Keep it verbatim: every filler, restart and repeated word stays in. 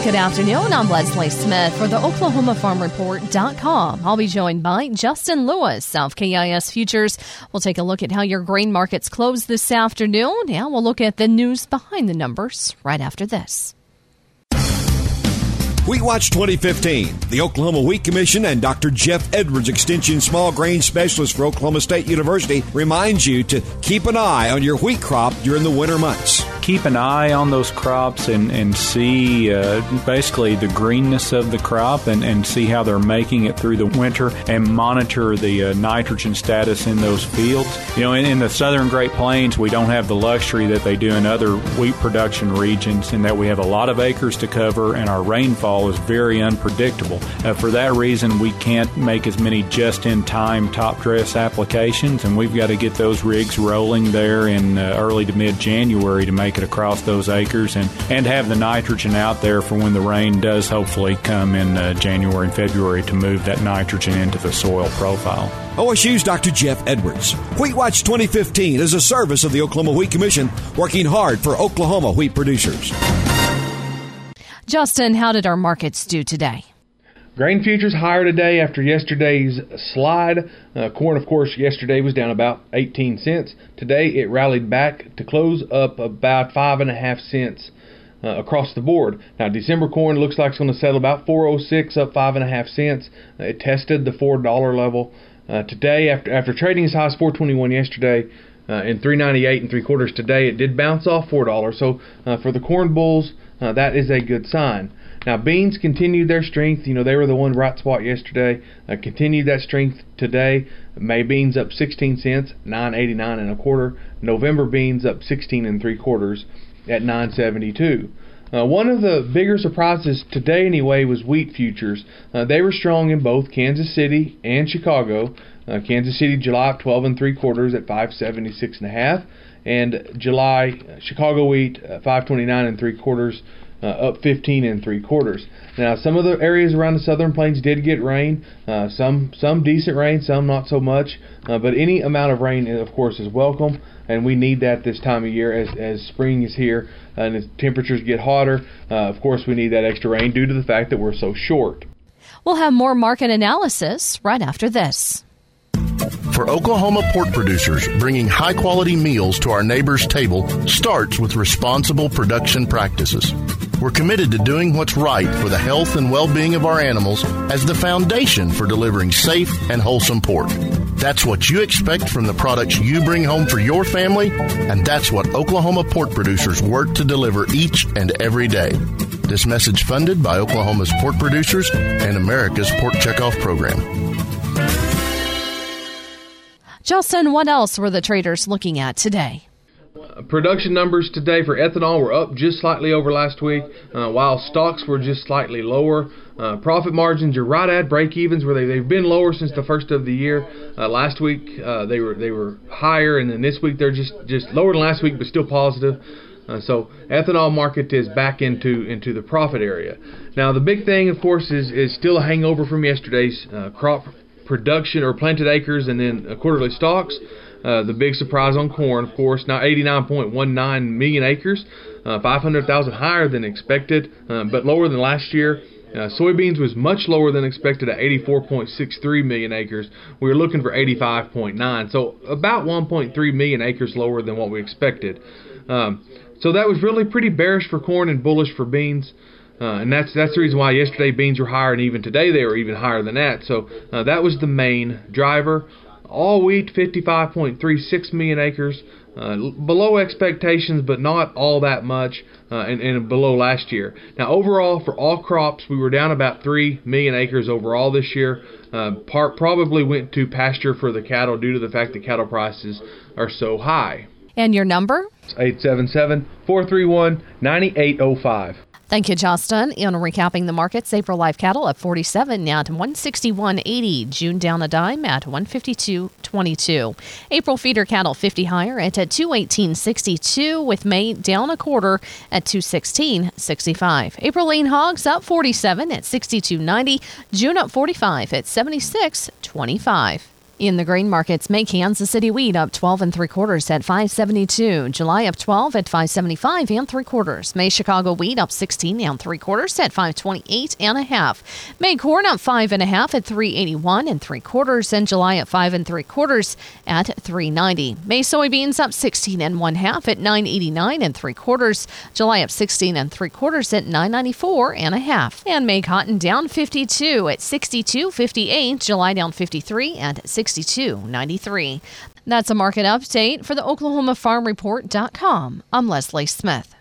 Good afternoon. I'm Leslie Smith for the Oklahoma Farm Report dot com. I'll be joined by Justin Lewis, South K I S Futures. We'll take a look at how your grain markets close this afternoon, and we'll look at the news behind the numbers right after this. Wheat Watch twenty fifteen. The Oklahoma Wheat Commission and Doctor Jeff Edwards, Extension Small Grain Specialist for Oklahoma State University, reminds you to keep an eye on your wheat crop during the winter months. Keep an eye on those crops and, and see uh, basically the greenness of the crop and, and see how they're making it through the winter, and monitor the uh, nitrogen status in those fields. You know, in, in the southern Great Plains, we don't have the luxury that they do in other wheat production regions, in that we have a lot of acres to cover and our rainfall is very unpredictable. Uh, for that reason, we can't make as many just-in-time top dress applications, and we've got to get those rigs rolling there in uh, early to mid-January to make it across those acres and, and have the nitrogen out there for when the rain does hopefully come in uh, January and February to move that nitrogen into the soil profile. O S U's Doctor Jeff Edwards. Wheat Watch twenty fifteen is a service of the Oklahoma Wheat Commission, working hard for Oklahoma wheat producers. Justin, how did our markets do today? Grain futures higher today after yesterday's slide. Uh, corn, of course, yesterday was down about eighteen cents. Today it rallied back to close up about five and a half cents uh, across the board. Now, December corn looks like it's going to settle about four oh six, up five and a half cents. Uh, it tested the four dollar level uh, today after after trading as high as four twenty-one yesterday. Uh, and three ninety-eight and three quarters today. It did bounce off four dollars. So uh, for the corn bulls, uh, that is a good sign. Now, beans continued their strength. You know, they were the one bright spot yesterday. Uh, continued that strength today. May beans up sixteen cents, nine eighty-nine and a quarter. November beans up sixteen and three quarters at nine seventy-two. Uh, one of the bigger surprises today, anyway, was wheat futures. Uh, they were strong in both Kansas City and Chicago. Uh, Kansas City July up twelve and three quarters at five seventy-six and a half, and July uh, Chicago wheat uh, five twenty-nine and three quarters. Uh, up fifteen and three quarters. Now, some of the areas around the southern plains did get rain. Uh, some some decent rain, some not so much. Uh, but any amount of rain, of course, is welcome, and we need that this time of year as as spring is here and as temperatures get hotter. Uh, of course, we need that extra rain due to the fact that we're so short. We'll have more market analysis right after this. For Oklahoma pork producers, bringing high-quality meals to our neighbors' table starts with responsible production practices. We're committed to doing what's right for the health and well-being of our animals as the foundation for delivering safe and wholesome pork. That's what you expect from the products you bring home for your family, and that's what Oklahoma pork producers work to deliver each and every day. This message funded by Oklahoma's pork producers and America's Pork Checkoff Program. Justin, what else were the traders looking at today? Uh, production numbers today for ethanol were up just slightly over last week, uh, while stocks were just slightly lower. Uh, profit margins are right at break-evens, where they, they've been lower since the first of the year. Uh, last week uh, they were they were higher, and then this week they're just, just lower than last week, but still positive. Uh, so ethanol market is back into into the profit area. Now, the big thing, of course, is, is still a hangover from yesterday's uh, crop production or planted acres and then uh, quarterly stocks. Uh, the big surprise on corn, of course, now eighty-nine point one nine million acres, uh, five hundred thousand higher than expected, uh, but lower than last year. Uh, soybeans was much lower than expected at eighty-four point six three million acres. We were looking for eighty-five point nine, so about one point three million acres lower than what we expected. Um, so that was really pretty bearish for corn and bullish for beans. Uh, and that's that's the reason why yesterday beans were higher, and even today they were even higher than that. So uh, that was the main driver. All wheat, fifty-five point three six million acres, uh, below expectations, but not all that much, uh, and, and below last year. Now, overall, for all crops, we were down about three million acres overall this year. Uh, part probably went to pasture for the cattle due to the fact that cattle prices are so high. And your number? eight seven seven, four three one, nine eight zero five. Thank you, Justin. In recapping the markets, April live cattle up forty-seven, now at one sixty-one eighty. June down a dime at one fifty-two twenty-two. April feeder cattle fifty higher at two eighteen sixty-two, with May down a quarter at two sixteen sixty-five. April lean hogs up forty-seven at sixty-two ninety. June up forty-five at seventy-six twenty-five. In the grain markets, May Kansas City wheat up twelve and three quarters at five seventy-two. July up twelve at five seventy-five and three quarters. May Chicago wheat up sixteen and three quarters at five twenty-eight and a half. May corn up five and a half at three eighty-one and three quarters, and July up five and three quarters at three ninety. May soybeans up sixteen and one half at nine eighty-nine and three quarters. July up sixteen and three quarters at nine ninety-four and a half. And May cotton down fifty-two at sixty-two fifty-eight. July down fifty-three at sixty-two ninety-three. That's a market update for the Oklahoma Farm Report dot com. I'm Leslie Smith.